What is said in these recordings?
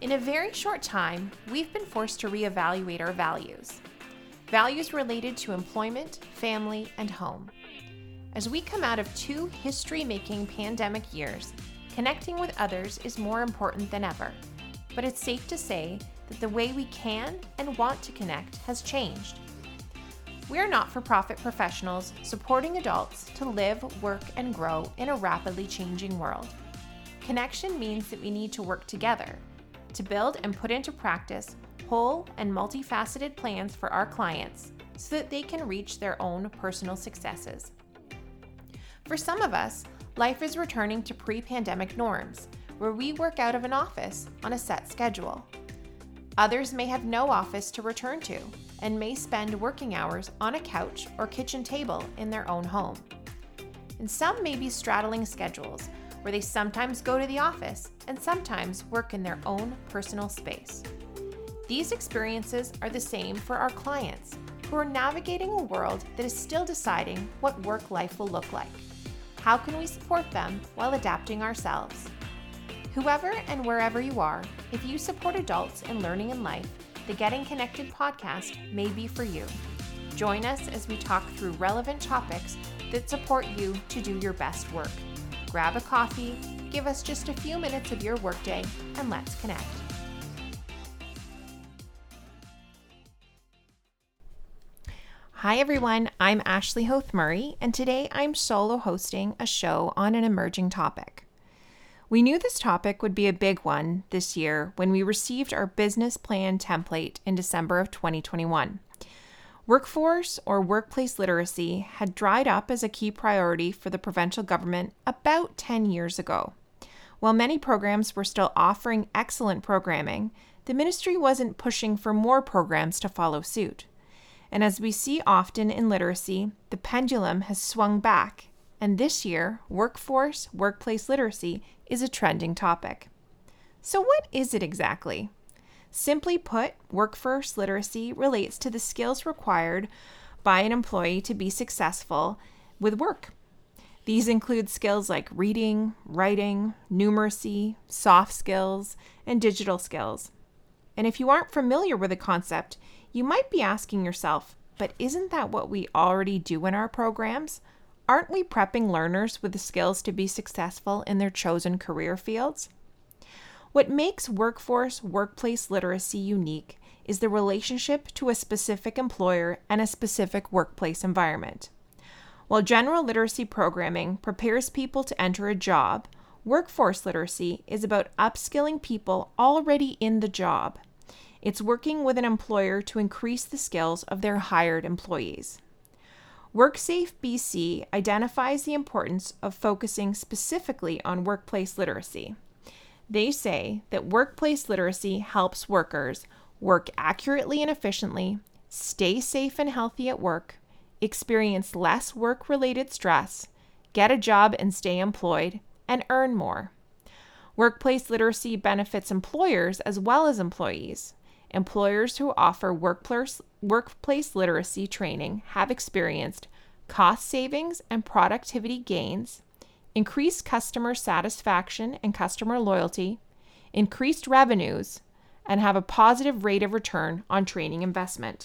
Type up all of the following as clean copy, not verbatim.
In a very short time, we've been forced to reevaluate our values. Values related to employment, family, and home. As we come out of 2 history-making pandemic years, connecting with others is more important than ever. But it's safe to say that the way we can and want to connect has changed. We are not-for-profit professionals supporting adults to live, work, and grow in a rapidly changing world. Connection means that we need to work together to build and put into practice whole and multifaceted plans for our clients so that they can reach their own personal successes. For some of us, life is returning to pre-pandemic norms, where we work out of an office on a set schedule. Others may have no office to return to and may spend working hours on a couch or kitchen table in their own home. And some may be straddling schedules, where they sometimes go to the office and sometimes work in their own personal space. These experiences are the same for our clients, who are navigating a world that is still deciding what work life will look like. How can we support them while adapting ourselves? Whoever and wherever you are, if you support adults in learning in life, the Getting Connected podcast may be for you. Join us as we talk through relevant topics that support you to do your best work. Grab a coffee, give us just a few minutes of your workday, and let's connect. Hi everyone, I'm Ashley Hoth-Murray, and today I'm solo hosting a show on an emerging topic. We knew this topic would be a big one this year when we received our business plan template in December of 2021. Workforce or workplace literacy had dried up as a key priority for the provincial government about 10 years ago. While many programs were still offering excellent programming, the ministry wasn't pushing for more programs to follow suit. And as we see often in literacy, the pendulum has swung back, and this year, workplace literacy is a trending topic. So what is it exactly? Simply put, workforce literacy relates to the skills required by an employee to be successful with work. These include skills like reading, writing, numeracy, soft skills, and digital skills. And if you aren't familiar with the concept, you might be asking yourself, but isn't that what we already do in our programs? Aren't we prepping learners with the skills to be successful in their chosen career fields? What makes workplace literacy unique is the relationship to a specific employer and a specific workplace environment. While general literacy programming prepares people to enter a job, workforce literacy is about upskilling people already in the job. It's working with an employer to increase the skills of their hired employees. WorkSafe BC identifies the importance of focusing specifically on workplace literacy. They say that workplace literacy helps workers work accurately and efficiently, stay safe and healthy at work, experience less work-related stress, get a job and stay employed, and earn more. Workplace literacy benefits employers as well as employees. Employers who offer workplace literacy training have experienced cost savings and productivity gains, increased customer satisfaction and customer loyalty, increased revenues, and have a positive rate of return on training investment.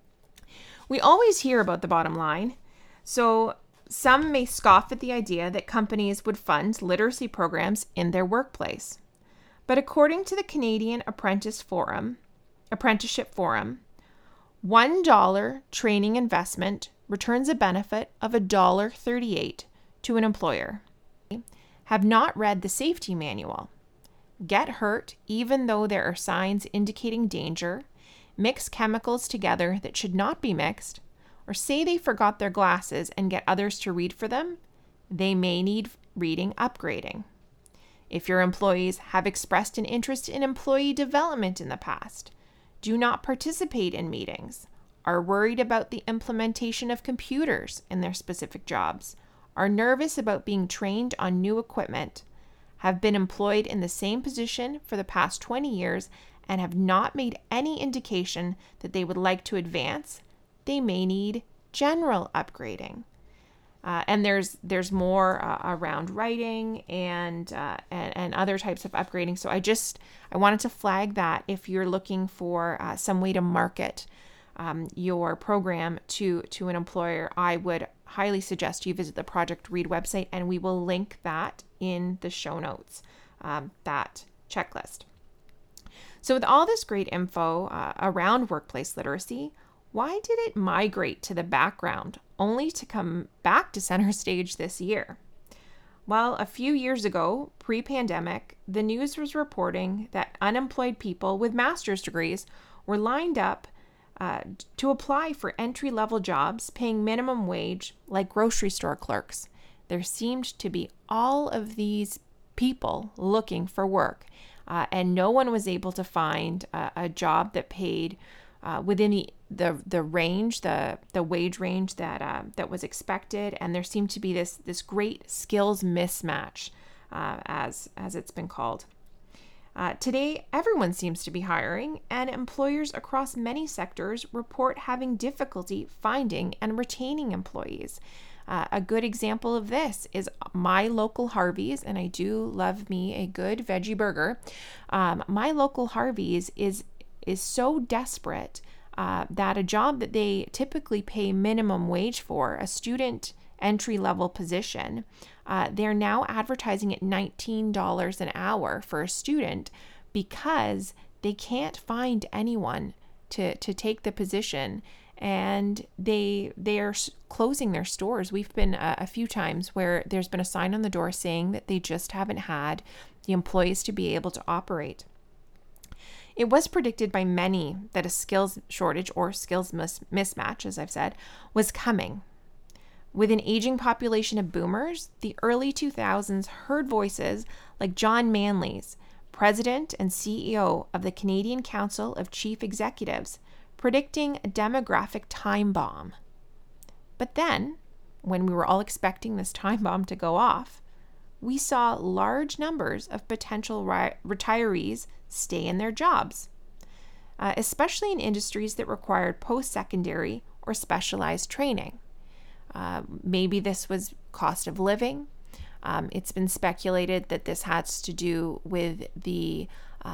We always hear about the bottom line, so some may scoff at the idea that companies would fund literacy programs in their workplace. But according to the Canadian Apprenticeship Forum, $1 training investment returns a benefit of $1.38 to an employer. Have not read the safety manual, get hurt even though there are signs indicating danger, mix chemicals together that should not be mixed, or say they forgot their glasses and get others to read for them, they may need reading upgrading. If your employees have expressed an interest in employee development in the past, do not participate in meetings, are worried about the implementation of computers in their specific jobs, are nervous about being trained on new equipment, have been employed in the same position for the past 20 years, and have not made any indication that they would like to advance, they may need general upgrading. And there's more around writing and other types of upgrading. So I wanted to flag that if you're looking for some way to market your program to an employer, I would highly suggest you visit the Project Read website, and we will link that in the show notes, that checklist. So with all this great info around workplace literacy, why did it migrate to the background only to come back to center stage this year? Well, a few years ago, pre-pandemic, the news was reporting that unemployed people with master's degrees were lined up to apply for entry-level jobs paying minimum wage like grocery store clerks. There seemed to be all of these people looking for work, and no one was able to find a job that paid within the range, the wage range that was expected, and there seemed to be this great skills mismatch, as it's been called. Today, everyone seems to be hiring, and employers across many sectors report having difficulty finding and retaining employees. A good example of this is my local Harvey's, and I do love me a good veggie burger. My local Harvey's is so desperate that a job that they typically pay minimum wage for, a student entry-level position, they're now advertising at $19 an hour for a student because they can't find anyone to take the position, and they are closing their stores. We've been a few times where there's been a sign on the door saying that they just haven't had the employees to be able to operate. It was predicted by many that a skills shortage or skills mismatch, as I've said, was coming. With an aging population of boomers, the early 2000s heard voices like John Manley's, president and CEO of the Canadian Council of Chief Executives, predicting a demographic time bomb. But then, when we were all expecting this time bomb to go off, we saw large numbers of potential retirees stay in their jobs, especially in industries that required post-secondary or specialized training. Maybe this was cost of living. It's been speculated that this has to do with the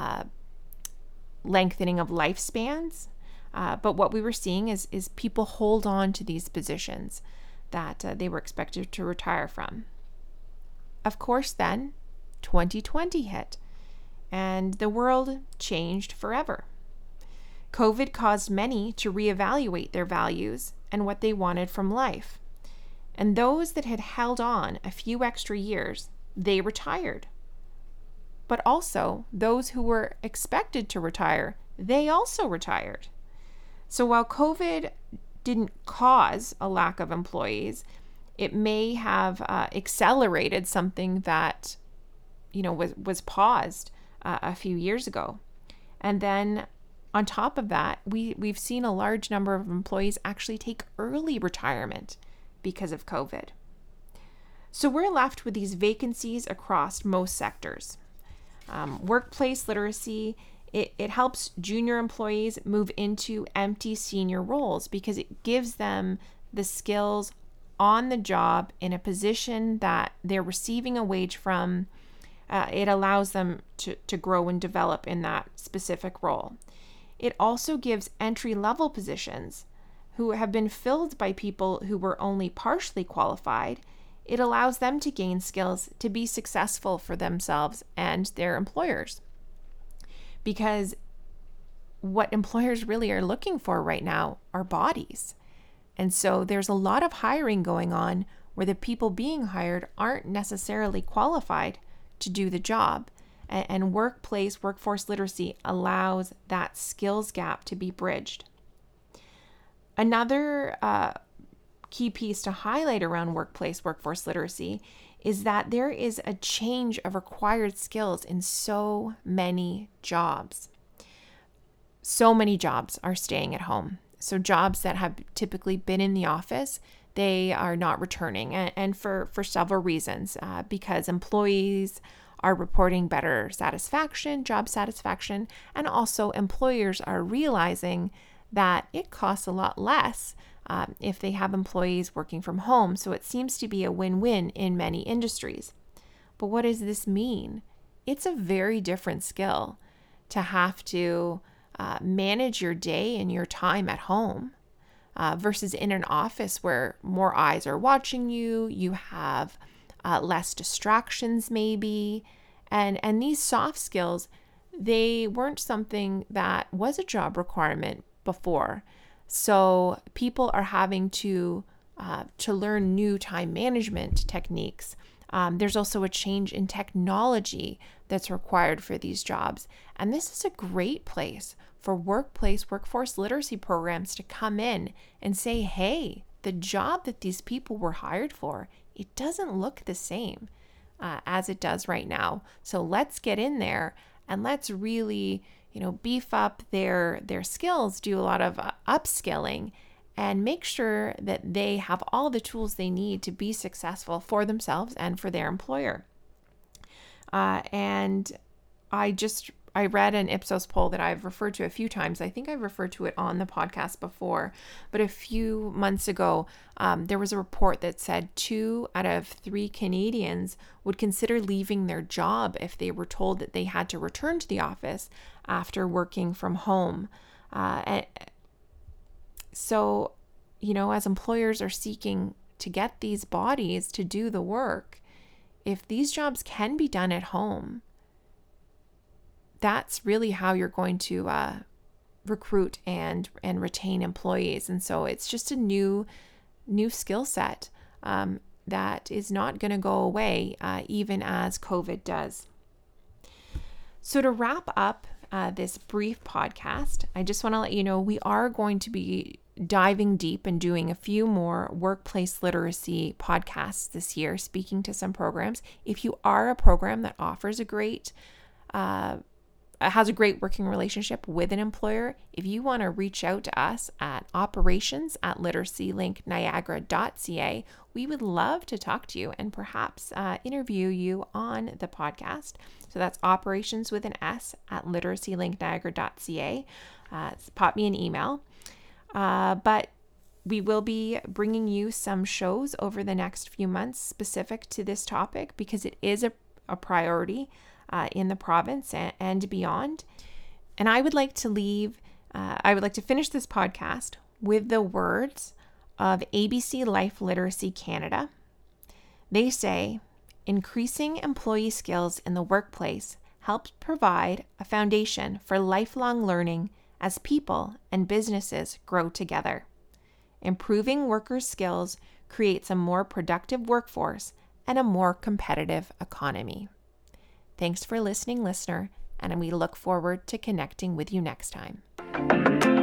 lengthening of lifespans. But what we were seeing is people hold on to these positions that they were expected to retire from. Of course, then 2020 hit, and the world changed forever. COVID caused many to reevaluate their values and what they wanted from life. And those that had held on a few extra years, they retired. But also, those who were expected to retire, they also retired. So while COVID didn't cause a lack of employees, it may have accelerated something that, was paused a few years ago. And then on top of that, we've seen a large number of employees actually take early retirement because of COVID. So we're left with these vacancies across most sectors. Workplace literacy, it helps junior employees move into empty senior roles because it gives them the skills on the job in a position that they're receiving a wage from. It allows them to grow and develop in that specific role. It also gives entry-level positions who have been filled by people who were only partially qualified. It allows them to gain skills to be successful for themselves and their employers. Because what employers really are looking for right now are bodies. And so there's a lot of hiring going on where the people being hired aren't necessarily qualified to do the job. And workforce literacy allows that skills gap to be bridged. Another key piece to highlight around workforce literacy is that there is a change of required skills in so many jobs. So many jobs are staying at home. So jobs that have typically been in the office, they are not returning, and for several reasons, because employees are reporting better job satisfaction, and also employers are realizing that it costs a lot less if they have employees working from home. So it seems to be a win-win in many industries. But what does this mean? It's a very different skill to have to manage your day and your time at home versus in an office where more eyes are watching you. You have less distractions maybe. And these soft skills, they weren't something that was a job requirement before. So people are having to learn new time management techniques. There's also a change in technology that's required for these jobs. And this is a great place for workforce literacy programs to come in and say, hey, the job that these people were hired for, it doesn't look the same as it does right now. So let's get in there and let's really, beef up their skills, do a lot of upskilling, and make sure that they have all the tools they need to be successful for themselves and for their employer. And I read an Ipsos poll that I've referred to a few times. I think I've referred to it on the podcast before, but a few months ago, there was a report that said 2 out of 3 Canadians would consider leaving their job if they were told that they had to return to the office after working from home. So, as employers are seeking to get these bodies to do the work, if these jobs can be done at home, that's really how you're going to recruit and retain employees. And so it's just a new skill set that is not going to go away even as COVID does. So to wrap up this brief podcast, I just want to let you know we are going to be diving deep and doing a few more workplace literacy podcasts this year, speaking to some programs. If you are a program that offers has a great working relationship with an employer, if you want to reach out to us at operations@literacylinkniagara.ca, we would love to talk to you and perhaps interview you on the podcast. So that's operations with an S at literacylinkniagara.ca. Pop me an email. But we will be bringing you some shows over the next few months specific to this topic because it is a priority in the province and beyond. And I would like to finish this podcast with the words of ABC Life Literacy Canada. They say, increasing employee skills in the workplace helps provide a foundation for lifelong learning as people and businesses grow together. Improving workers' skills creates a more productive workforce and a more competitive economy. Thanks for listening, listener, and we look forward to connecting with you next time.